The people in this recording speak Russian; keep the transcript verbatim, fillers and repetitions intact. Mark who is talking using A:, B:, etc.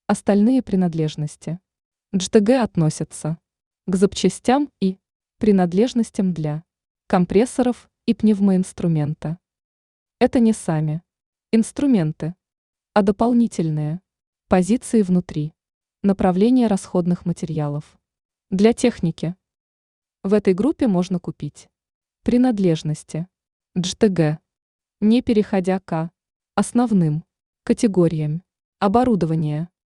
A: Остальные принадлежности. джи ти джи относятся к запчастям и принадлежностям для компрессоров и пневмоинструмента. Это не сами инструменты, а дополнительные позиции внутри, направление расходных материалов для техники. В этой группе можно купить принадлежности джи ти джи, не переходя к основным категориям оборудования.